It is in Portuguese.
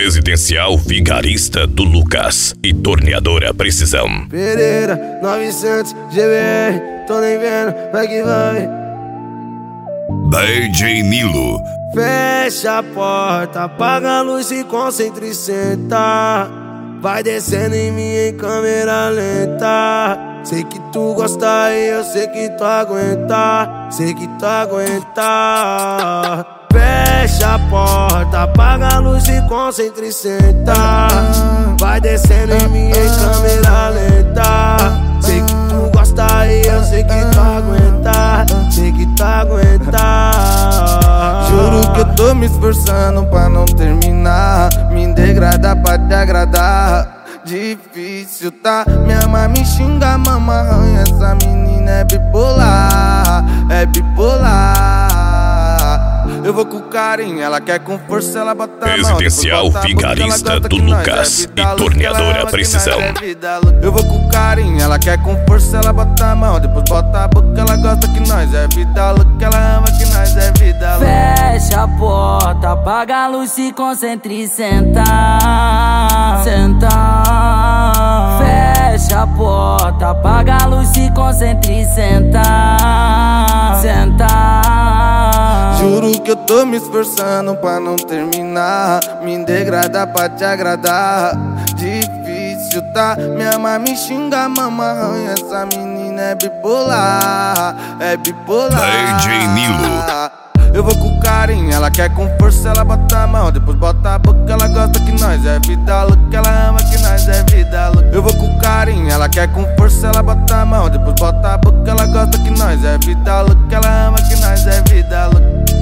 Residencial Vigarista do Lucas e Torneadora Precisão. Pereira 900 GBR, tô nem vendo, vai que vai. DJ Nilo. Fecha a porta, apaga a luz e concentra e senta. Vai descendo em mim em câmera lenta. Sei que tu gosta e eu sei que tu aguenta. Sei que tu aguenta. Fecha a porta, apaga a luz e concentra e senta. Vai descendo em mim em câmera lenta. Sei que tu gosta e eu sei que tu aguenta. Sei que tu aguenta. Juro que eu tô me esforçando pra não terminar. Me degradar pra te agradar. Difícil, tá? Minha mãe me xinga, mama arranha. Essa menina é bipolar, é bipolar. Eu vou com carinho, ela quer com força, ela bota a mão. Residencial Vigarista do Lucas e Torneadora Precisão. Eu vou com carinho, ela quer com força, ela bota a mão. Depois bota a boca, ela gosta que nós é vida louca. Ela ama que nós é vida louca. Fecha a porta, apaga a luz, se concentra e senta. Senta. Fecha a porta, apaga a luz, se concentra e senta. Senta. Juro que eu tô me esforçando pra não terminar. Me degradar pra te agradar. Difícil, tá? Minha mãe me xinga, mama arranha. Essa menina é bipolar, é bipolar. DJ Nilo. Eu vou com carinho, ela quer com força, ela bota a mão. Depois bota a boca, ela gosta que nós é vida louca. Ela ama que nós é vida louca. Eu vou com carinho, ela quer com força, ela bota a mão. Depois bota a boca, ela gosta que nós é vida louca. Ela ama que nós é vida louca.